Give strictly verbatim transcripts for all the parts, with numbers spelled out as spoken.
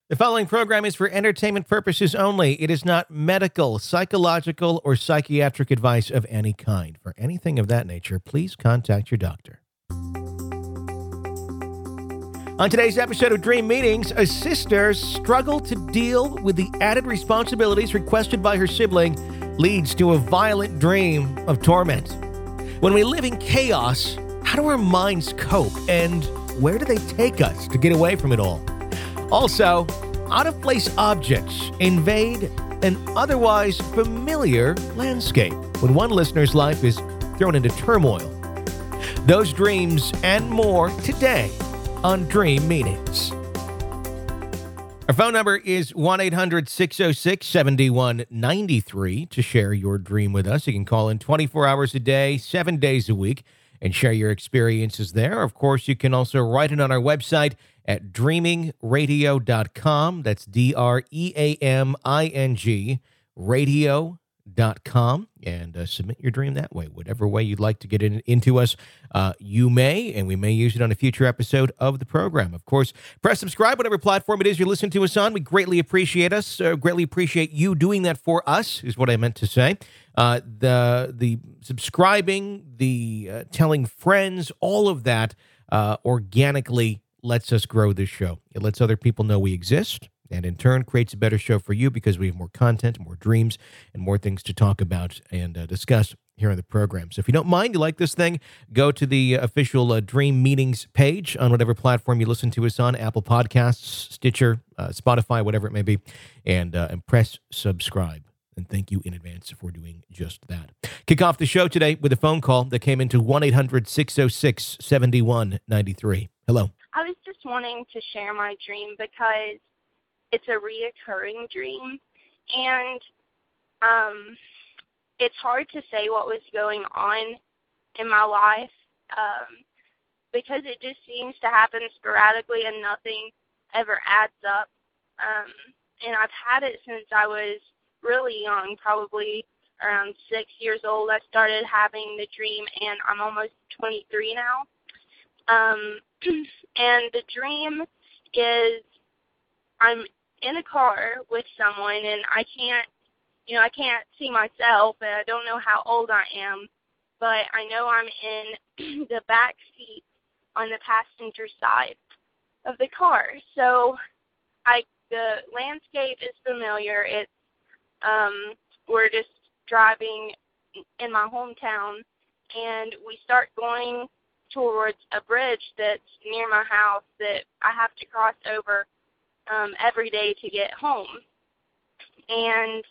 The following program is for entertainment purposes only. It is not medical, psychological, or psychiatric advice of any kind. For anything of that nature, please contact your doctor. On today's episode of Dream Meetings, a sister struggled to deal with the added responsibilities requested by her sibling leads to a violent dream of torment. When we live in chaos, how do our minds cope, and where do they take us to get away from it all? Also, out-of-place objects invade an otherwise familiar landscape when one listener's life is thrown into turmoil. Those dreams and more today on Dream Meetings. Our phone number is one eight hundred six oh six seven one nine three to share your dream with us. You can call in twenty-four hours a day, seven days a week, and share your experiences there. Of course, you can also write it on our website at dreaming radio dot com. That's D R E A M I N G, radio dot com, and uh, submit your dream that way. Whatever way you'd like to get it into us, uh, you may, and we may use it on a future episode of the program. Of course, press subscribe, whatever platform it is you're listening to us on. We greatly appreciate us, uh, greatly appreciate you doing that for us, is what I meant to say. Uh, the, the subscribing, the uh, telling friends, all of that uh, organically lets us grow this show. It lets other people know we exist, and in turn creates a better show for you because we have more content, more dreams, and more things to talk about and uh, discuss here on the program. So if you don't mind, you like this thing, go to the official uh, Dream Meetings page on whatever platform you listen to us on, Apple Podcasts, Stitcher, uh, Spotify, whatever it may be, and, uh, and press subscribe. And thank you in advance for doing just that. Kick off the show today with a phone call that came into one eight hundred six oh six seven one nine three. Hello. I was just wanting to share my dream because it's a reoccurring dream, and um, it's hard to say what was going on in my life um, because it just seems to happen sporadically and nothing ever adds up. Um, and I've had it since I was really young, probably around six years old. I started having the dream, and I'm almost twenty-three now. Um, and the dream is I'm in a car with someone, and I can't, you know, I can't see myself, and I don't know how old I am, but I know I'm in the back seat on the passenger side of the car. So I, the landscape is familiar. It's, um, we're just driving in my hometown, and we start going towards a bridge that's near my house that I have to cross over um, every day to get home. And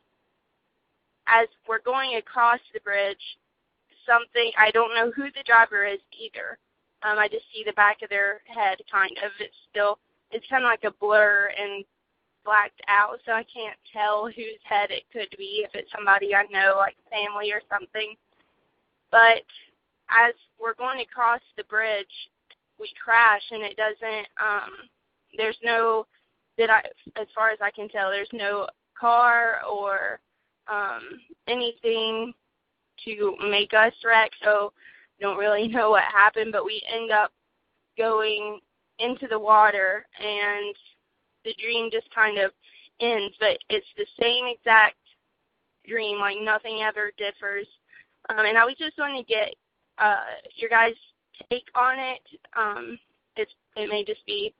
as we're going across the bridge, something, I don't know who the driver is either. Um, I just see the back of their head, kind of. It's still, it's kind of like a blur and blacked out, so I can't tell whose head it could be, if it's somebody I know, like family or something. But as we're going across the bridge, we crash, and it doesn't, um, there's no, that I, as far as I can tell, there's no car or um, anything to make us wreck, so I don't really know what happened, but we end up going into the water, and the dream just kind of ends, but it's the same exact dream, like nothing ever differs. Um, and I was just wanting to get uh, your guys' take on it. Um, it's, it may just be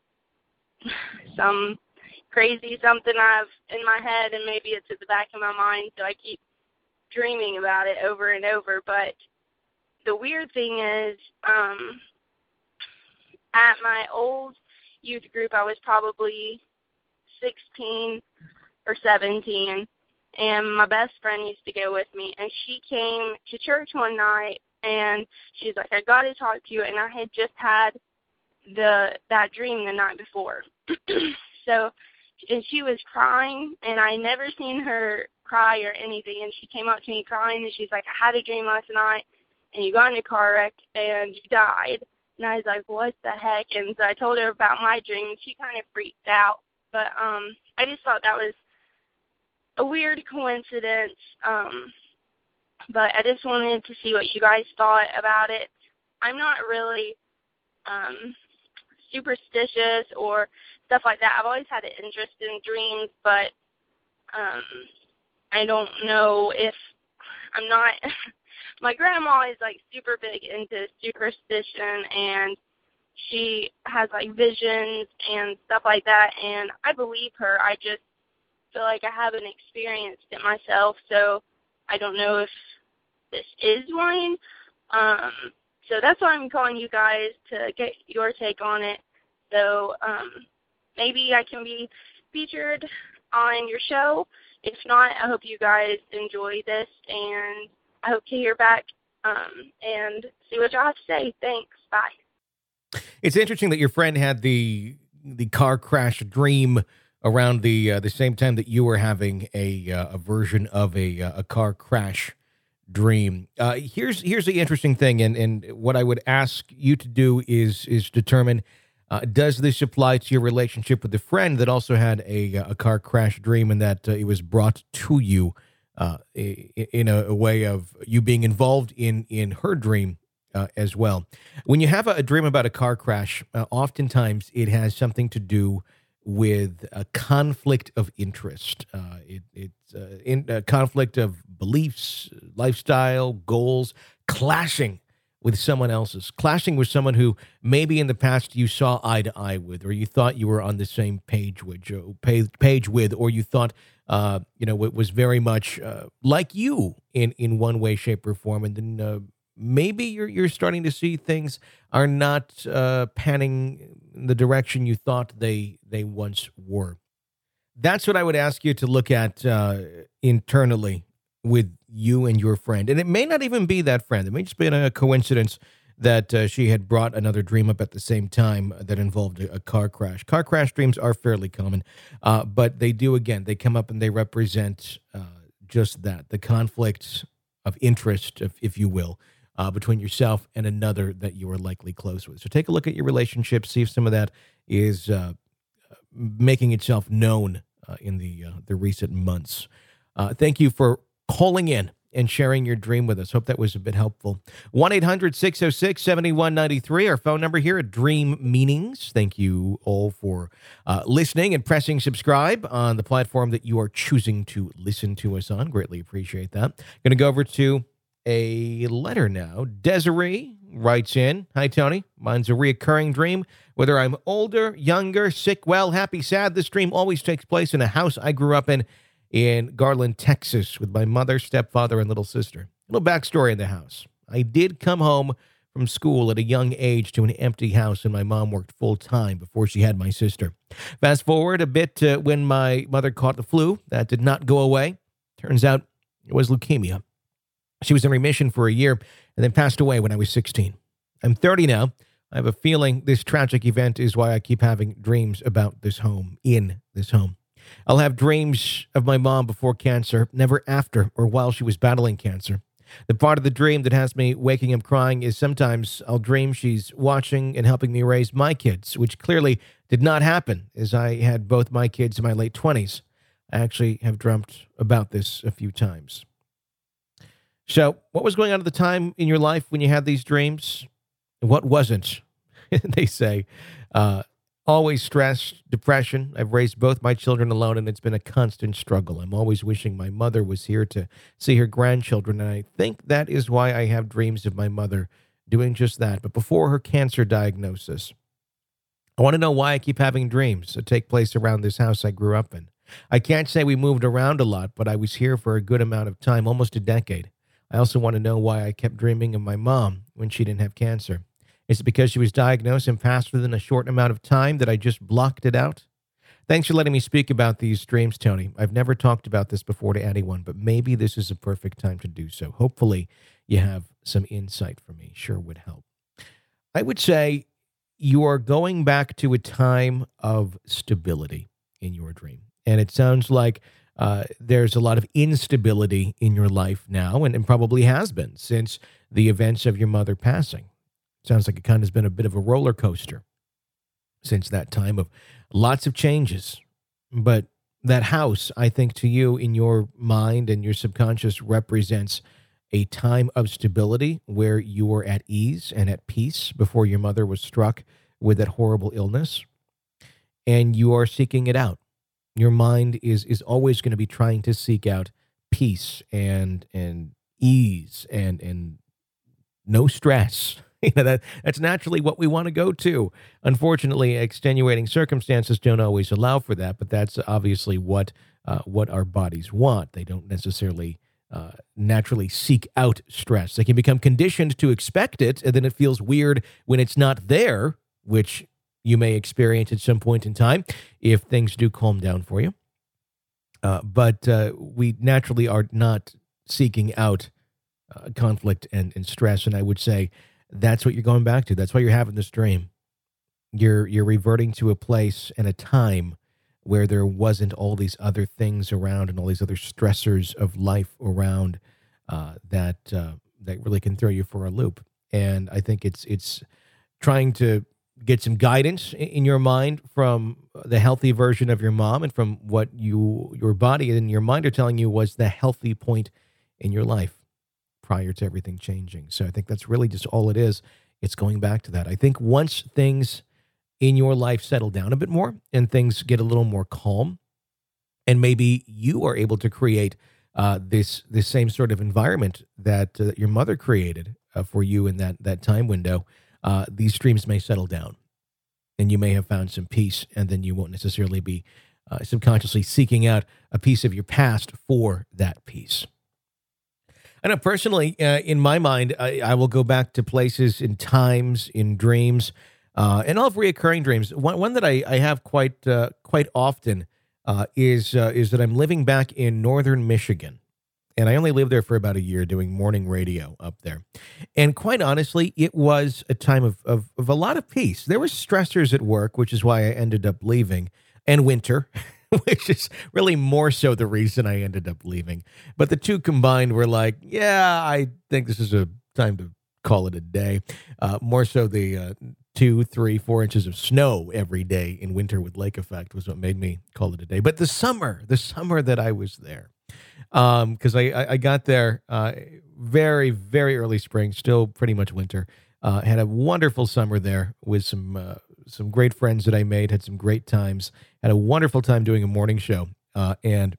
some crazy something I've in my head, and maybe it's at the back of my mind, so I keep dreaming about it over and over. But the weird thing is, um, at my old youth group, I was probably sixteen or seventeen, and my best friend used to go with me, and she came to church one night, and she's like, I got to talk to you, and I had just had the that dream the night before. So, and she was crying, and I never seen her cry or anything, and she came up to me crying, and she's like, I had a dream last night, and you got in a car wreck, and you died. And I was like, what the heck? And so I told her about my dream, and she kind of freaked out. But um, I just thought that was a weird coincidence. Um, but I just wanted to see what you guys thought about it. I'm not really um, superstitious or stuff like that. I've always had an interest in dreams, but um, I don't know if I'm not. My grandma is like super big into superstition, and she has like visions and stuff like that, and I believe her. I just feel like I haven't experienced it myself, so I don't know if this is one. Um, so that's why I'm calling you guys to get your take on it. So um, maybe I can be featured on your show. If not, I hope you guys enjoy this, and I hope to hear back um, and see what y'all have to say. Thanks. Bye. It's interesting that your friend had the the car crash dream around the uh, the same time that you were having a uh, a version of a uh, a car crash dream. Uh, here's here's the interesting thing, and and what I would ask you to do is is determine. Uh, does this apply to your relationship with the friend that also had a a car crash dream, and that uh, it was brought to you uh, in a, a way of you being involved in in her dream uh, as well? When you have a, a dream about a car crash, uh, oftentimes it has something to do with a conflict of interest. Uh, it, it's uh, in a conflict of beliefs, lifestyle, goals, clashing with someone else's, clashing with someone who maybe in the past you saw eye to eye with, or you thought you were on the same page with, page with, or you thought, uh, you know, it was very much uh, like you in, in one way, shape, or form, and then uh, maybe you're you're starting to see things are not uh, panning in the direction you thought they they once were. That's what I would ask you to look at uh, internally with you and your friend. And it may not even be that friend. It may just be a coincidence that uh, she had brought another dream up at the same time that involved a, a car crash. Car crash dreams are fairly common, uh, but they do, again, they come up and they represent uh, just that, the conflict of interest, if, if you will, uh, between yourself and another that you are likely close with. So take a look at your relationship, see if some of that is uh, making itself known uh, in the, uh, the recent months. Uh, thank you for calling in and sharing your dream with us. Hope that was a bit helpful. one eight hundred six oh six seven one nine three, our phone number here at Dream Meanings. Thank you all for uh, listening and pressing subscribe on the platform that you are choosing to listen to us on. Greatly appreciate that. Going to go over to a letter now. Desiree writes in, "Hi, Tony. Mine's a reoccurring dream. Whether I'm older, younger, sick, well, happy, sad, this dream always takes place in a house I grew up in in Garland, Texas, with my mother, stepfather, and little sister. A little backstory in the house. I did come home from school at a young age to an empty house, and my mom worked full-time before she had my sister. Fast forward a bit to when my mother caught the flu. That did not go away. Turns out it was leukemia. She was in remission for a year and then passed away when I was sixteen. I'm thirty now. I have a feeling this tragic event is why I keep having dreams about this home, in this home. I'll have dreams of my mom before cancer, never after or while she was battling cancer. The part of the dream that has me waking up crying is sometimes I'll dream she's watching and helping me raise my kids, which clearly did not happen as I had both my kids in my late twenties. I actually have dreamt about this a few times." So what was going on at the time in your life when you had these dreams? What wasn't? They say, uh, always stress, depression. I've raised both my children alone, and it's been a constant struggle. I'm always wishing my mother was here to see her grandchildren, and I think that is why I have dreams of my mother doing just that, but before her cancer diagnosis. I want to know why I keep having dreams that take place around this house I grew up in. I can't say we moved around a lot, but I was here for a good amount of time, almost a decade. I also want to know why I kept dreaming of my mom when she didn't have cancer. Is it because she was diagnosed and passed within a short amount of time that I just blocked it out? Thanks for letting me speak about these dreams, Tony. I've never talked about this before to anyone, but maybe this is a perfect time to do so. Hopefully you have some insight for me. Sure would help. I would say you are going back to a time of stability in your dream. And it sounds like uh, there's a lot of instability in your life now, and, and probably has been since the events of your mother passing. Sounds like it kind of has been a bit of a roller coaster since that time of lots of changes. But that house, I think to you in your mind and your subconscious represents a time of stability where you were at ease and at peace before your mother was struck with that horrible illness. and you are seeking it out. Your mind is is always going to be trying to seek out peace and and ease and and no stress. You know, that that's naturally what we want to go to. Unfortunately, extenuating circumstances don't always allow for that, but that's obviously what uh, what our bodies want. They don't necessarily uh, naturally seek out stress. They can become conditioned to expect it, and then it feels weird when it's not there, which you may experience at some point in time if things do calm down for you. Uh, but uh, we naturally are not seeking out uh, conflict and, and stress, and I would say that's what you're going back to. That's why you're having this dream. You're you're reverting to a place and a time where there wasn't all these other things around and all these other stressors of life around uh, that uh, that really can throw you for a loop. And I think it's it's trying to get some guidance in your mind from the healthy version of your mom and from what you your body and your mind are telling you was the healthy point in your life prior to everything changing. So I think that's really just all it is. It's going back to that. I think once things in your life settle down a bit more and things get a little more calm, and maybe you are able to create uh, this this same sort of environment that uh, your mother created uh, for you in that that time window, uh, these dreams may settle down, and you may have found some peace, and then you won't necessarily be uh, subconsciously seeking out a piece of your past for that peace. I know personally, uh, in my mind, I, I will go back to places in times, in dreams, uh, and I'll have reoccurring dreams. One, one that I, I have quite uh, quite often uh, is uh, is that I'm living back in northern Michigan, and I only lived there for about a year doing morning radio up there. And quite honestly, it was a time of, of, of a lot of peace. There were stressors at work, which is why I ended up leaving, and winter, which is really more so the reason I ended up leaving. But the two combined were like, yeah, I think this is a time to call it a day. Uh, more so the uh, two, three, four inches of snow every day in winter with lake effect was what made me call it a day. But the summer, the summer that I was there, because um, I, I, I got there uh, very, very early spring, still pretty much winter. Uh, had a wonderful summer there with some uh, some great friends that I made, had some great times, had a wonderful time doing a morning show, uh, and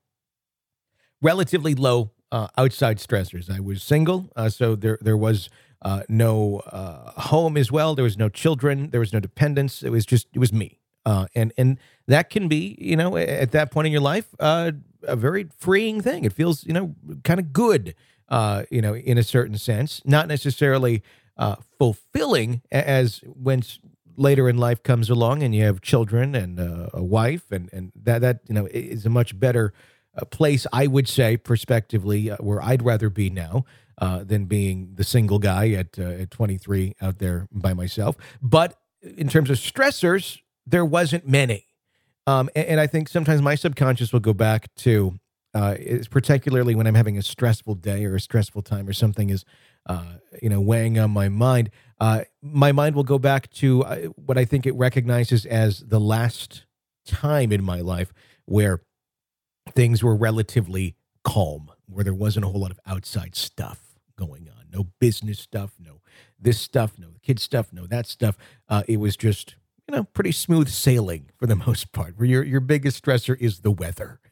relatively low uh, outside stressors. I was single, uh, so there there was uh, no uh, home as well. There was no children. There was no dependents. It was just, it was me. Uh, and, and that can be, you know, at that point in your life, uh, a very freeing thing. It feels, you know, kind of good, uh, you know, in a certain sense, not necessarily uh, fulfilling as when later in life comes along and you have children and uh, a wife, and, and that, that, you know, is a much better uh, place, I would say, prospectively, uh, where I'd rather be now uh, than being the single guy at, uh, at twenty-three out there by myself. But in terms of stressors, there wasn't many. Um, and, and I think sometimes my subconscious will go back to, uh, is particularly when I'm having a stressful day or a stressful time or something is, uh, you know, weighing on my mind. Uh, my mind will go back to uh, what I think it recognizes as the last time in my life where things were relatively calm, where there wasn't a whole lot of outside stuff going on. No business stuff, no this stuff, no kid stuff, no that stuff. Uh, it was just, you know, pretty smooth sailing for the most part, where your, your biggest stressor is the weather.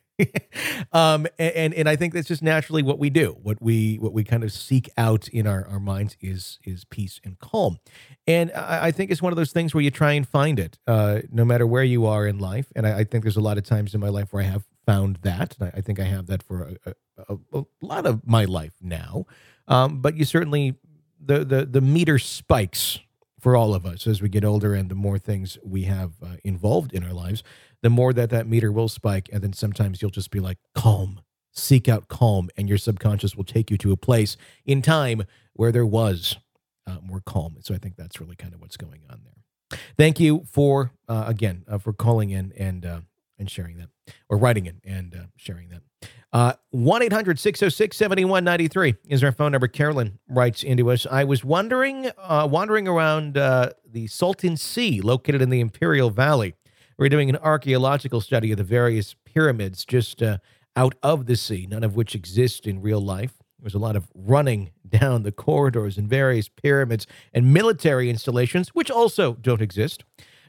um, and, and I think that's just naturally what we do. What we, what we kind of seek out in our, our minds is, is peace and calm. And I, I think it's one of those things where you try and find it, uh, no matter where you are in life. And I, I think there's a lot of times in my life where I have found that. And I, I think I have that for a, a, a lot of my life now. Um, but you certainly, the, the, the meter spikes for all of us as we get older, and the more things we have uh, involved in our lives, the more that that meter will spike. And then sometimes you'll just be like, calm, seek out calm, and your subconscious will take you to a place in time where there was uh, more calm. And so I think that's really kind of what's going on there. Thank you for, uh, again, uh, for calling in and, uh, and sharing that, or writing in and uh, sharing that. Uh, one eight hundred six oh six seven one nine three is our phone number. Carolyn writes into us. I was wondering, uh, wandering around uh, the Salton Sea located in the Imperial Valley. We're doing an archaeological study of the various pyramids just uh, out of the sea, none of which exist in real life. There's a lot of running down the corridors in various pyramids and military installations, which also don't exist.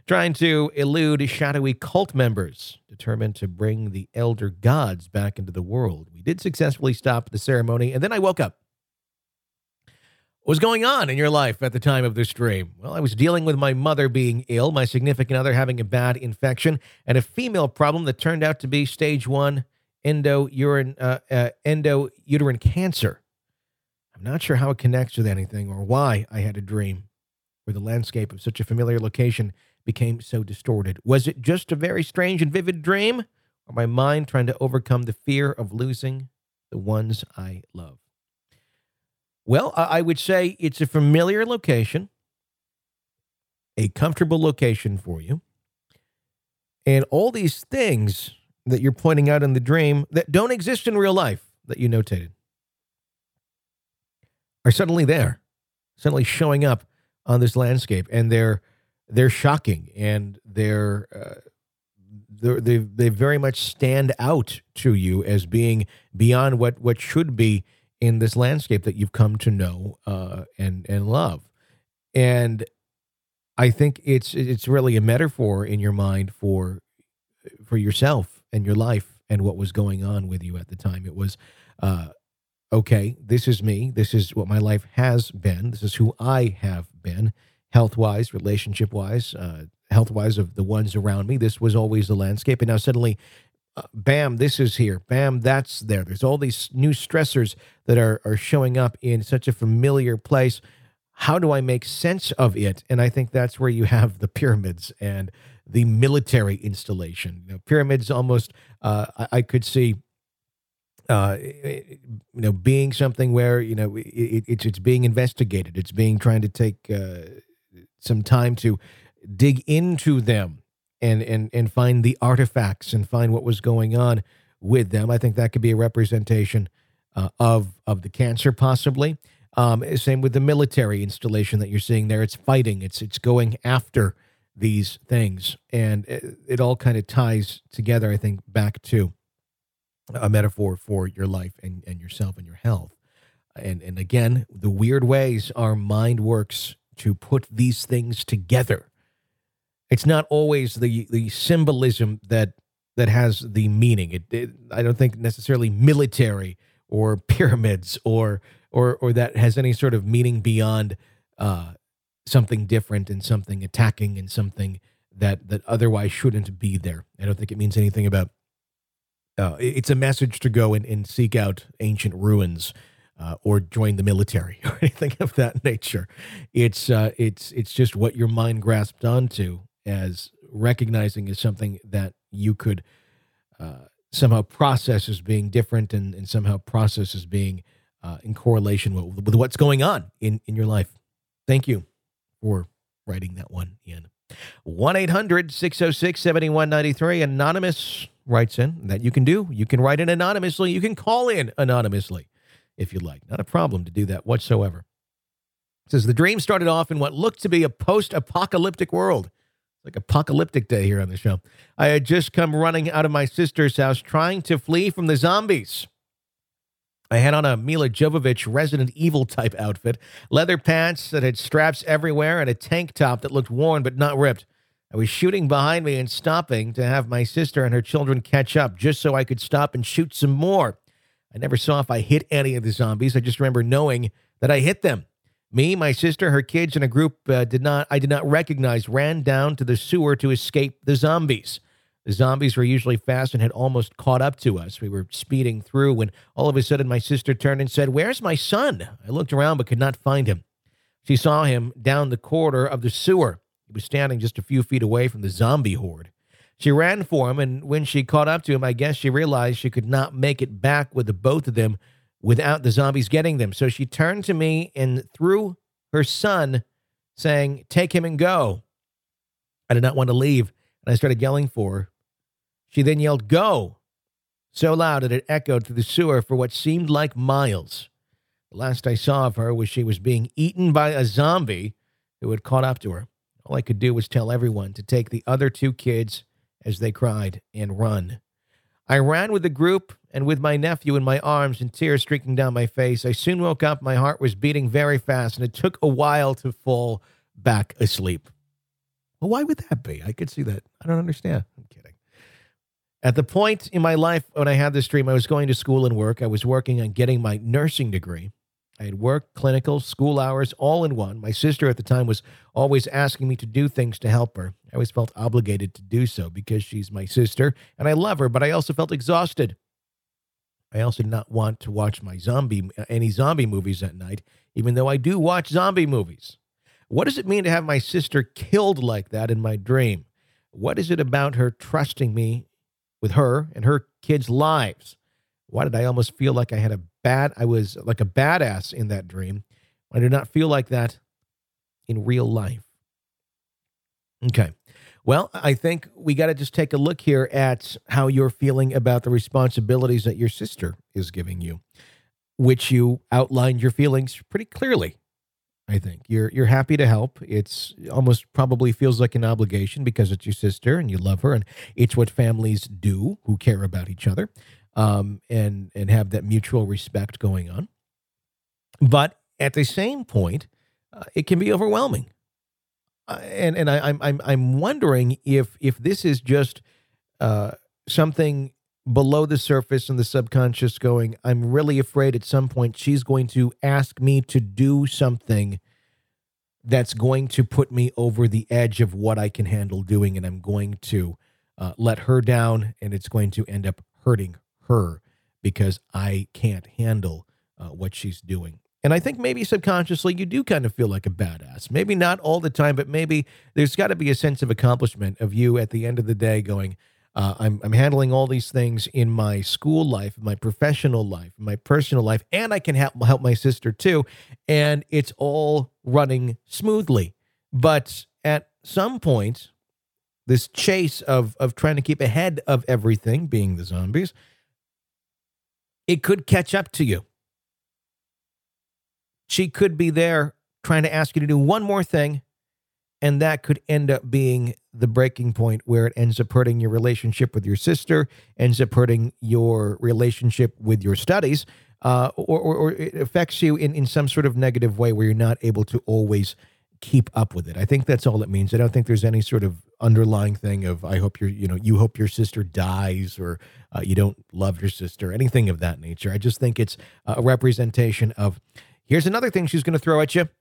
trying to elude shadowy cult members determined to bring the elder gods back into the world. We did successfully stop the ceremony, and then I woke up. What was going on in your life at the time of this dream? Well, I was dealing with my mother being ill, my significant other having a bad infection, and a female problem that turned out to be stage one endo-uterine, uh, uh, endo-uterine cancer. I'm not sure how it connects with anything or why I had a dream where the landscape of such a familiar location became so distorted. Was it just a very strange and vivid dream, or my mind trying to overcome the fear of losing the ones I love? Well, I would say it's a familiar location, a comfortable location for you, and all these things that you're pointing out in the dream that don't exist in real life that you notated are suddenly there, suddenly showing up on this landscape, and they're they're shocking, and they're, uh, they're they they very much stand out to you as being beyond what what should be in this landscape that you've come to know uh, and and love. And I think it's it's really a metaphor in your mind for for yourself and your life and what was going on with you at the time. It was, uh, okay, this is me. This is what my life has been. This is who I have been, health-wise, relationship-wise, uh, health-wise of the ones around me. This was always the landscape. And now suddenly, uh, bam, this is here. Bam, that's there. There's all these new stressors that are, are showing up in such a familiar place. How do I make sense of it? And I think that's where you have the pyramids and the military installation. You know, pyramids almost, uh, I, I could see, uh, you know, being something where, you know, it, it's it's being investigated. It's being trying to take uh, some time to dig into them and and and find the artifacts and find what was going on with them. I think that could be a representation uh, of of the cancer, possibly. Um, same with the military installation that you're seeing there. It's fighting. It's it's going after these things, and it, it all kind of ties together, I think, back to a metaphor for your life and, and yourself and your health. And and again, the weird ways our mind works to put these things together. It's not always the the symbolism that that has the meaning. It, it I don't think necessarily military or pyramids or or or that has any sort of meaning beyond uh, something different and something attacking and something that that otherwise shouldn't be there. I don't think it means anything about. Uh, it's a message to go and, and seek out ancient ruins uh, or join the military or anything of that nature. It's uh, it's it's just what your mind grasped onto as recognizing as something that you could uh, somehow process as being different and, and somehow process as being uh, in correlation with, with what's going on in, in your life. Thank you for writing that one in. one eight hundred six oh six seven one nine three. Anonymous writes in. That you can do. You can write in anonymously. You can call in anonymously if you'd like. Not a problem to do that whatsoever. It says, the dream started off in what looked to be a post-apocalyptic world. Like apocalyptic day here on the show. I had just come running out of my sister's house trying to flee from the zombies. I had on a Mila Jovovich Resident Evil type outfit, leather pants that had straps everywhere, and a tank top that looked worn but not ripped. I was shooting behind me and stopping to have my sister and her children catch up just so I could stop and shoot some more. I never saw if I hit any of the zombies. I just remember knowing that I hit them. Me, my sister, her kids, and a group uh, did not I did not recognize ran down to the sewer to escape the zombies. The zombies were usually fast and had almost caught up to us. We were speeding through when all of a sudden my sister turned and said, "Where's my son?" I looked around but could not find him. She saw him down the corridor of the sewer. He was standing just a few feet away from the zombie horde. She ran for him, and when she caught up to him, I guess she realized she could not make it back with the both of them without the zombies getting them. So she turned to me and threw her son, saying, "Take him and go." I did not want to leave, and I started yelling for her. She then yelled, "Go," so loud that it echoed through the sewer for what seemed like miles. The last I saw of her was she was being eaten by a zombie who had caught up to her. All I could do was tell everyone to take the other two kids as they cried and run. I ran with the group and with my nephew in my arms and tears streaking down my face. I soon woke up. My heart was beating very fast, and it took a while to fall back asleep. Well, why would that be? I could see that. I don't understand. I'm kidding. At the point in my life when I had this dream, I was going to school and work. I was working on getting my nursing degree. I had work, clinical, school hours, all in one. My sister at the time was always asking me to do things to help her. I always felt obligated to do so because she's my sister, and I love her, but I also felt exhausted. I also did not want to watch my zombie, any zombie movies at night, even though I do watch zombie movies. What does it mean to have my sister killed like that in my dream? What is it about her trusting me with her and her kids' lives? Why did I almost feel like I had a bad, I was like a badass in that dream? I did not feel like that in real life. Okay. Well, I think we got to just take a look here at how you're feeling about the responsibilities that your sister is giving you, which you outlined your feelings pretty clearly. I think you're you're happy to help. It's almost probably feels like an obligation because it's your sister and you love her, and it's what families do who care about each other. Um, and and have that mutual respect going on. But at the same point, uh, it can be overwhelming. Uh, and and I, I'm I'm I'm wondering if if this is just uh, something below the surface in the subconscious going, I'm really afraid at some point she's going to ask me to do something that's going to put me over the edge of what I can handle doing, and I'm going to uh, let her down, and it's going to end up hurting her because I can't handle uh, what she's doing. And I think maybe subconsciously you do kind of feel like a badass. Maybe not all the time, but maybe there's got to be a sense of accomplishment of you at the end of the day going, uh, I'm, I'm handling all these things in my school life, my professional life, my personal life, and I can help, help my sister too. And it's all running smoothly. But at some point, this chase of, of trying to keep ahead of everything, being the zombies, it could catch up to you. She could be there trying to ask you to do one more thing, and that could end up being the breaking point where it ends up hurting your relationship with your sister, ends up hurting your relationship with your studies, uh, or, or, or it affects you in, in some sort of negative way where you're not able to always keep up with it. I think that's all it means. I don't think there's any sort of underlying thing of, I hope you're, you know, you hope your sister dies or uh, you don't love your sister, anything of that nature. I just think it's a representation of, here's another thing she's going to throw at you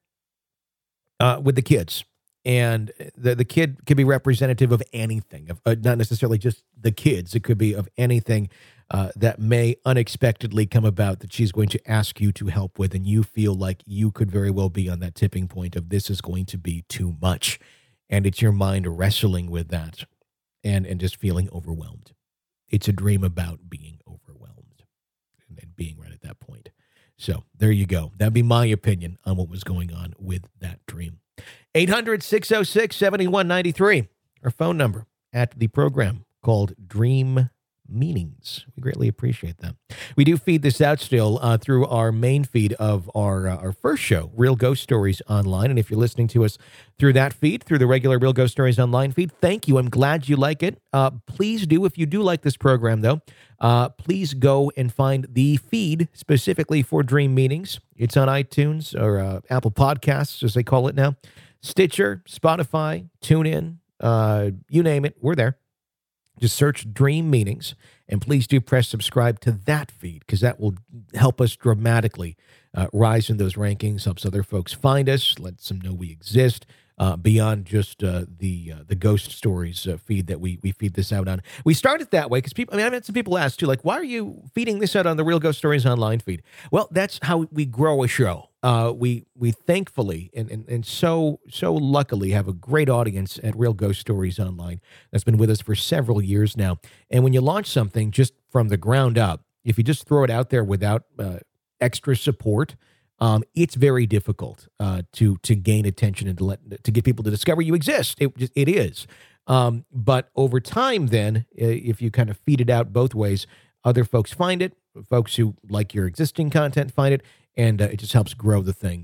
uh, with the kids. And the, the kid could be representative of anything, of uh, not necessarily just the kids. It could be of anything uh, that may unexpectedly come about that she's going to ask you to help with. And you feel like you could very well be on that tipping point of this is going to be too much. And it's your mind wrestling with that and, and just feeling overwhelmed. It's a dream about being overwhelmed and, and being right at that point. So there you go. That'd be my opinion on what was going on with that dream. eight hundred, six oh six, seven one nine three, our phone number at the program called Dream Meanings. We greatly appreciate that. We do feed this out still uh, through our main feed of our uh, our first show, Real Ghost Stories Online. And if you're listening to us through that feed, through the regular Real Ghost Stories Online feed, thank you. I'm glad you like it. Uh, please do, if you do like this program, though, uh, please go and find the feed specifically for Dream Meanings. It's on iTunes or uh, Apple Podcasts, as they call it now. Stitcher, Spotify, TuneIn, uh, you name it, we're there. Just search Dream Meanings, and please do press subscribe to that feed because that will help us dramatically uh, rise in those rankings, helps other folks find us, lets them know we exist uh, beyond just uh, the uh, the ghost stories uh, feed that we we feed this out on. We started that way because people, I mean, I've had some people ask too, like, why are you feeding this out on the Real Ghost Stories Online feed? Well, that's how we grow a show. Uh, we we thankfully and, and and so so luckily have a great audience at Real Ghost Stories Online that's been with us for several years now. And when you launch something just from the ground up, if you just throw it out there without uh, extra support, um, it's very difficult uh, to to gain attention and to let to get people to discover you exist. It just, it is. Um, but over time, then, if you kind of feed it out both ways, other folks find it. Folks who like your existing content find it. And uh, it just helps grow the thing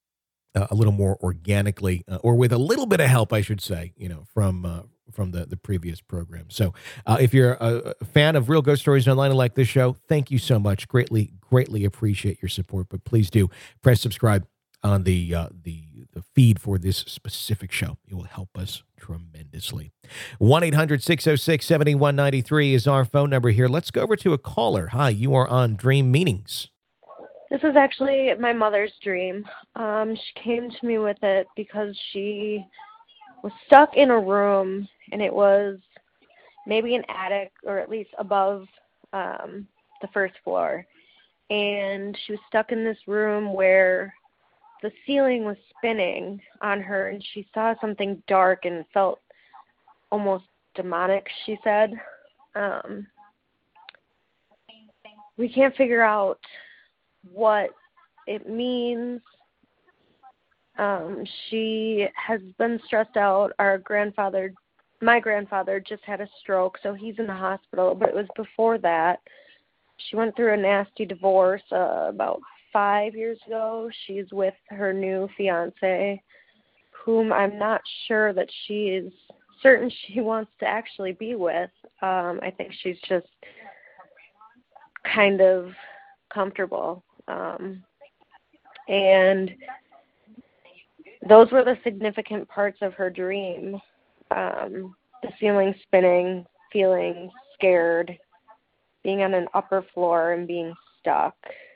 uh, a little more organically, uh, or with a little bit of help, I should say, you know, from uh, from the, the previous program. So uh, if you're a, a fan of Real Ghost Stories Online and like this show, thank you so much. Greatly, greatly appreciate your support. But please do press subscribe on the uh, the the feed for this specific show. It will help us tremendously. one eight hundred six oh six seven one nine three is our phone number here. Let's go over to a caller. Hi, you are on Dream Meanings. This is actually my mother's dream. Um, she came to me with it because she was stuck in a room, and it was maybe an attic or at least above um, the first floor. And she was stuck in this room where the ceiling was spinning on her, and she saw something dark and felt almost demonic, she said. Um, we can't figure out what it means. Um, she has been stressed out. Our grandfather, my grandfather, just had a stroke, so he's in the hospital, but it was before that. She went through a nasty divorce uh, about five years ago. She's with her new fiancé, whom I'm not sure that she is certain she wants to actually be with. Um, I think she's just kind of comfortable. Um, and those were the significant parts of her dream. Um, the ceiling spinning, feeling scared, being on an upper floor and being stuck.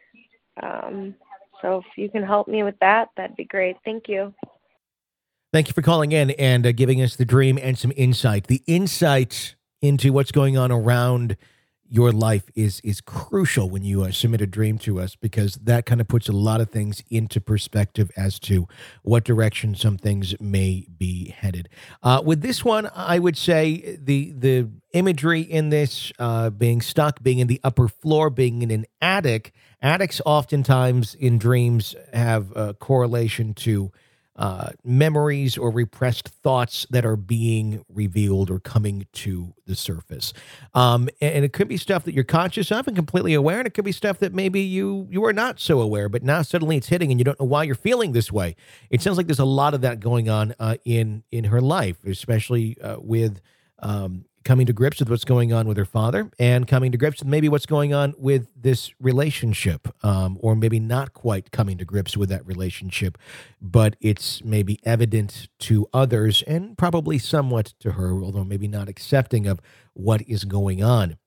Um, so if you can help me with that, that'd be great. Thank you. Thank you for calling in and uh, giving us the dream and some insight. The insight into what's going on around your life is is crucial when you uh, submit a dream to us, because that kind of puts a lot of things into perspective as to what direction some things may be headed. Uh, with this one, I would say the the imagery in this, uh, being stuck, being in the upper floor, being in an attic. Attics oftentimes in dreams have a correlation to Uh, memories or repressed thoughts that are being revealed or coming to the surface. Um, and, and it could be stuff that you're conscious of and completely aware, and it could be stuff that maybe you you are not so aware, but now suddenly it's hitting and you don't know why you're feeling this way. It sounds like there's a lot of that going on uh, in, in her life, especially uh, with um, coming to grips with what's going on with her father and coming to grips with maybe what's going on with this relationship, um, or maybe not quite coming to grips with that relationship, but it's maybe evident to others and probably somewhat to her, although maybe not accepting of what is going on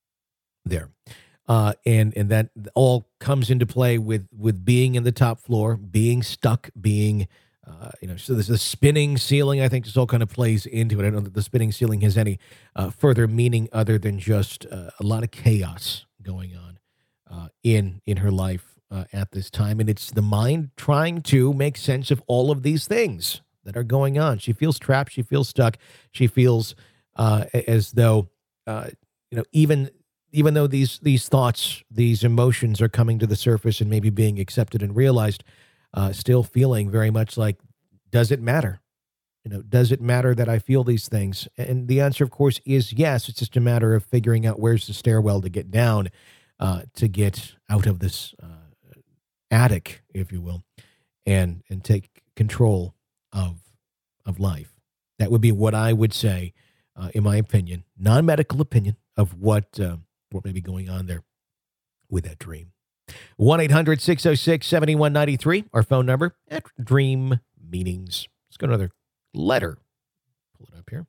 there. Uh, and, and that all comes into play with, with being in the top floor, being stuck, being Uh, you know, so there's a spinning ceiling. I think this all kind of plays into it. I don't know that the spinning ceiling has any uh, further meaning other than just uh, a lot of chaos going on uh, in in her life uh, at this time, and it's the mind trying to make sense of all of these things that are going on. She feels trapped. She feels stuck. She feels uh, as though uh, you know, even even though these these thoughts, these emotions are coming to the surface and maybe being accepted and realized. Uh, still feeling very much like, does it matter? You know, does it matter that I feel these things? And the answer, of course, is yes. It's just a matter of figuring out where's the stairwell to get down, uh, to get out of this uh, attic, if you will, and and take control of of life. That would be what I would say, uh, in my opinion, non-medical opinion of what uh, what may be going on there with that dream. one eight hundred six oh six seven one nine three, our phone number at Dream Meanings. Let's go to another letter. Pull it up here.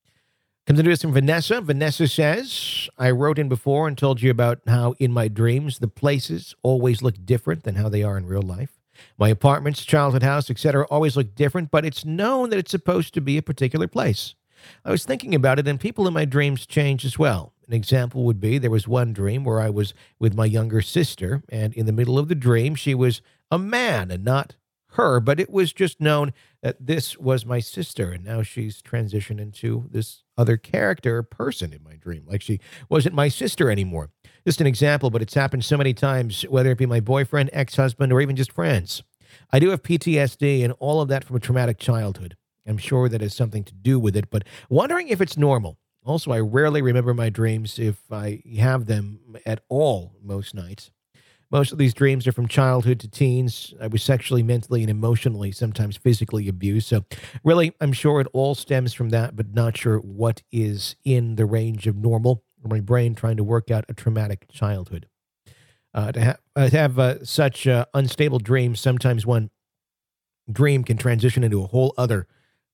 Comes into us from Vanessa. Vanessa says, I wrote in before and told you about how in my dreams the places always look different than how they are in real life. My apartments, childhood house, et cetera always look different, but it's known that it's supposed to be a particular place. I was thinking about it, and people in my dreams change as well. An example would be there was one dream where I was with my younger sister, and in the middle of the dream, she was a man and not her, but it was just known that this was my sister, and now she's transitioned into this other character or person in my dream, like she wasn't my sister anymore. Just an example, but it's happened so many times, whether it be my boyfriend, ex-husband, or even just friends. I do have P T S D and all of that from a traumatic childhood. I'm sure that has something to do with it, but wondering if it's normal. Also, I rarely remember my dreams if I have them at all most nights. Most of these dreams are from childhood to teens. I was sexually, mentally, and emotionally, sometimes physically abused. So really, I'm sure it all stems from that, but not sure what is in the range of normal, or my brain trying to work out a traumatic childhood. Uh, to, ha- uh, to have uh, such uh, unstable dreams, sometimes one dream can transition into a whole other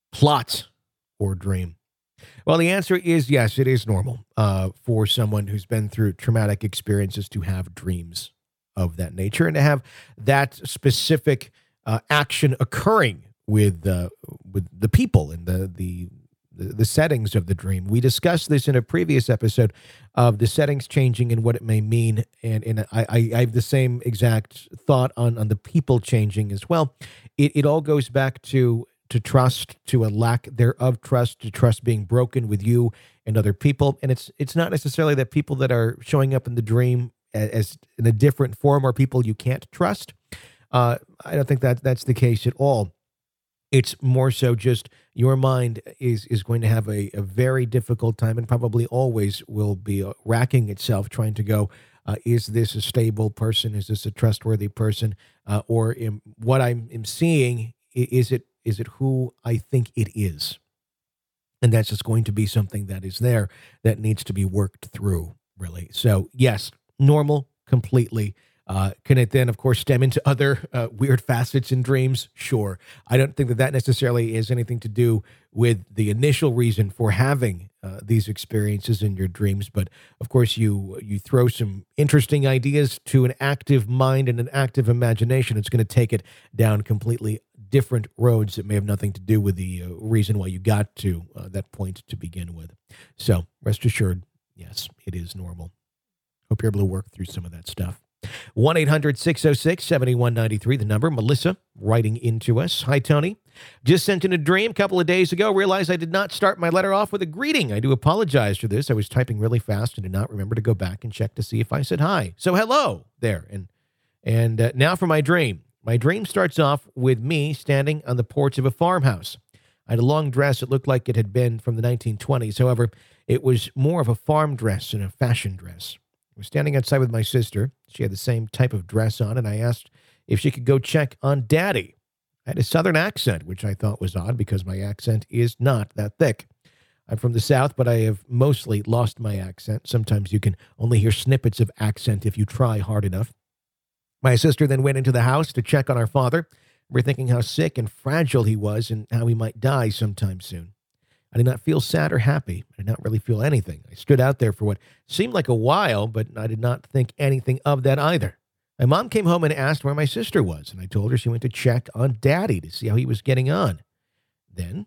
plot or dream? Well, the answer is yes, it is normal uh, for someone who's been through traumatic experiences to have dreams of that nature and to have that specific uh, action occurring with uh, with the people and the, the the the settings of the dream. We discussed this in a previous episode of the settings changing and what it may mean, and and I, I, I have the same exact thought on on the people changing as well. It it all goes back to to trust, to a lack thereof trust, to trust being broken with you and other people. And it's it's not necessarily that people that are showing up in the dream as, as in a different form are people you can't trust. Uh, I don't think that that's the case at all. It's more so just your mind is is going to have a, a very difficult time and probably always will be uh, racking itself trying to go, uh, is this a stable person? Is this a trustworthy person? Uh, or am, what I'm am seeing, is it Is it who I think it is? And that's just going to be something that is there that needs to be worked through, really. So, yes, normal, completely. Uh, can it then, of course, stem into other uh, weird facets in dreams? Sure. I don't think that that necessarily is anything to do with the initial reason for having uh, these experiences in your dreams. But, of course, you you throw some interesting ideas to an active mind and an active imagination. It's going to take it down completely different roads that may have nothing to do with the uh, reason why you got to uh, that point to begin with. So rest assured, yes, it is normal. Hope you're able to work through some of that stuff. one eight hundred six oh six seven one nine three, the number. Melissa writing into us. Hi, Tony. Just sent in a dream a couple of days ago. Realized I did not start my letter off with a greeting. I do apologize for this. I was typing really fast and did not remember to go back and check to see if I said hi. So hello there. And, and uh, now for my dream. My dream starts off with me standing on the porch of a farmhouse. I had a long dress that looked like it had been from the nineteen twenties. However, it was more of a farm dress than a fashion dress. I was standing outside with my sister. She had the same type of dress on, and I asked if she could go check on Daddy. I had a southern accent, which I thought was odd because my accent is not that thick. I'm from the South, but I have mostly lost my accent. Sometimes you can only hear snippets of accent if you try hard enough. My sister then went into the house to check on our father. We're thinking how sick and fragile he was and how he might die sometime soon. I did not feel sad or happy. I did not really feel anything. I stood out there for what seemed like a while, but I did not think anything of that either. My mom came home and asked where my sister was, and I told her she went to check on Daddy to see how he was getting on. Then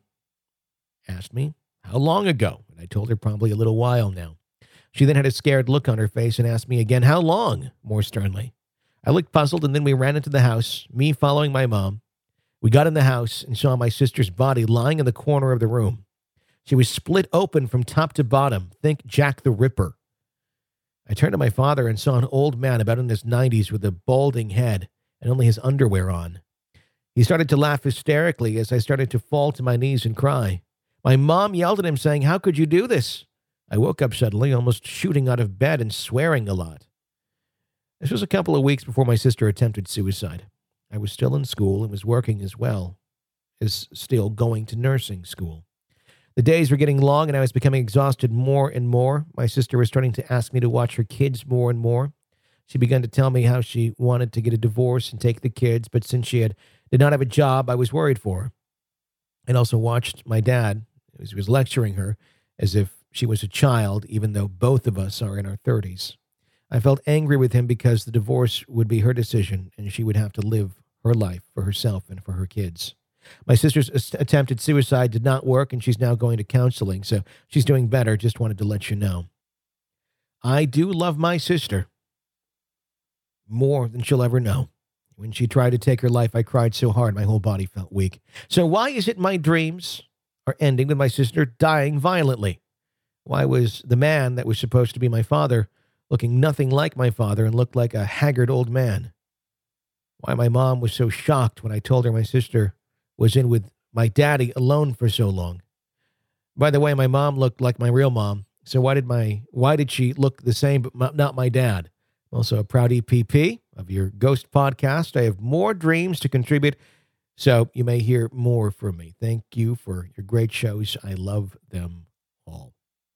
asked me how long ago, and I told her probably a little while now. She then had a scared look on her face and asked me again, how long, more sternly. I looked puzzled, and then we ran into the house, me following my mom. We got in the house and saw my sister's body lying in the corner of the room. She was split open from top to bottom. Think Jack the Ripper. I turned to my father and saw an old man about in his nineties with a balding head and only his underwear on. He started to laugh hysterically as I started to fall to my knees and cry. My mom yelled at him, saying, "How could you do this?" I woke up suddenly, almost shooting out of bed and swearing a lot. This was a couple of weeks before my sister attempted suicide. I was still in school and was working as well as still going to nursing school. The days were getting long and I was becoming exhausted more and more. My sister was starting to ask me to watch her kids more and more. She began to tell me how she wanted to get a divorce and take the kids, but since she had did not have a job, I was worried for her. And also watched my dad, as he was lecturing her, as if she was a child, even though both of us are in our thirties. I felt angry with him because the divorce would be her decision and she would have to live her life for herself and for her kids. My sister's attempted suicide did not work and she's now going to counseling, so she's doing better. Just wanted to let you know. I do love my sister more than she'll ever know. When she tried to take her life, I cried so hard my whole body felt weak. So why is it my dreams are ending with my sister dying violently? Why was the man that was supposed to be my father looking nothing like my father and looked like a haggard old man? Why my mom was so shocked when I told her my sister was in with my daddy alone for so long. By the way, my mom looked like my real mom, so why did my why did she look the same but not my dad? I'm also a proud E P P of your Ghost podcast. I have more dreams to contribute, so you may hear more from me. Thank you for your great shows. I love them all.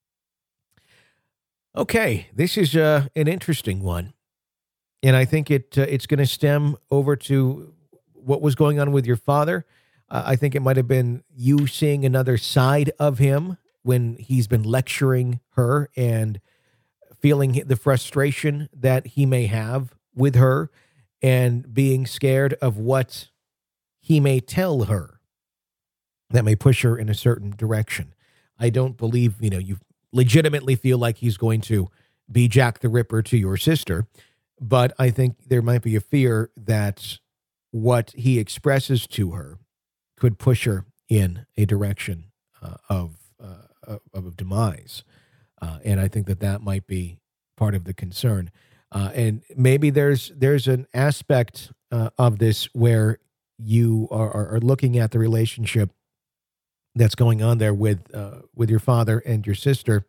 Okay, this is uh, an interesting one, and I think it uh, it's going to stem over to what was going on with your father. Uh, I think it might have been you seeing another side of him when he's been lecturing her and feeling the frustration that he may have with her and being scared of what he may tell her that may push her in a certain direction. I don't believe, you know, you legitimately feel like he's going to be Jack the Ripper to your sister, but I think there might be a fear that what he expresses to her could push her in a direction uh, of, uh, of of demise. Uh, and I think that that might be part of the concern. Uh, and maybe there's there's an aspect uh, of this where you are, are, are looking at the relationship that's going on there with uh, with your father and your sister,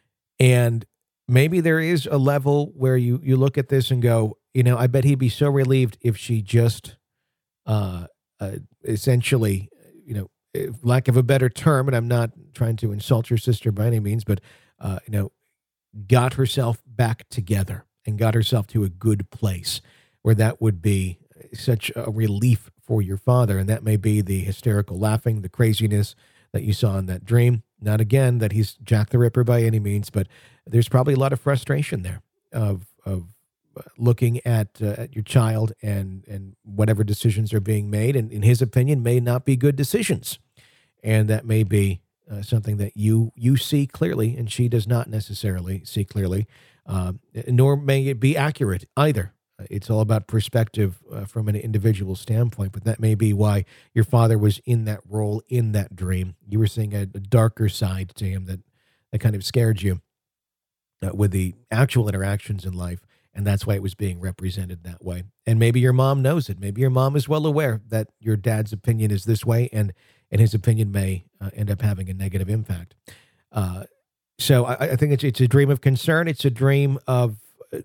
and maybe there is a level where you you look at this and go, you know, I bet he'd be so relieved if she just uh, uh, essentially, you know, if, lack of a better term, and I'm not trying to insult your sister by any means, but uh, you know, got herself back together and got herself to a good place where that would be such a relief for your father. And that may be the hysterical laughing, the craziness that you saw in that dream. Not again that he's Jack the Ripper by any means, but there's probably a lot of frustration there of of looking at uh, at your child and and whatever decisions are being made, and in his opinion may not be good decisions. And that may be uh, something that you you see clearly, and she does not necessarily see clearly, uh, nor may it be accurate either. It's all about perspective uh, from an individual standpoint, but that may be why your father was in that role, in that dream. You were seeing a, a darker side to him that, that kind of scared you uh, with the actual interactions in life, and that's why it was being represented that way. And maybe your mom knows it. Maybe your mom is well aware that your dad's opinion is this way, and, and his opinion may uh, end up having a negative impact. Uh, so I, I think it's, it's a dream of concern. It's a dream of uh,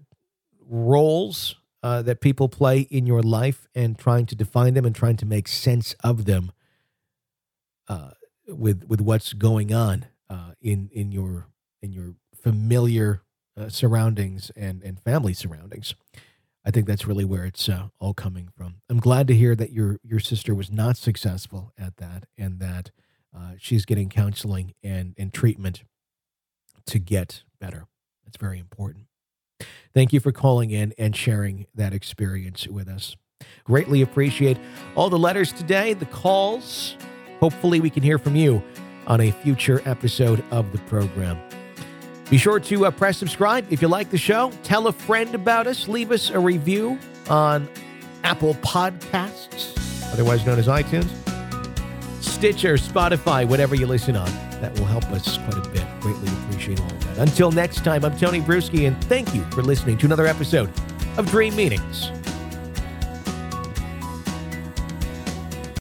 roles Uh, that people play in your life and trying to define them and trying to make sense of them uh, with with what's going on uh, in in your in your familiar uh, surroundings and, and family surroundings. I think that's really where it's uh, all coming from. I'm glad to hear that your your sister was not successful at that and that uh, she's getting counseling and, and treatment to get better. That's very important. Thank you for calling in and sharing that experience with us. Greatly appreciate all the letters today, the calls. Hopefully we can hear from you on a future episode of the program. Be sure to uh, press subscribe if you like the show. Tell a friend about us. Leave us a review on Apple Podcasts, otherwise known as iTunes, Stitcher, Spotify, whatever you listen on. That will help us quite a bit. Greatly appreciate all of that. Until next time, I'm Tony Bruschi, and thank you for listening to another episode of Dream Meetings.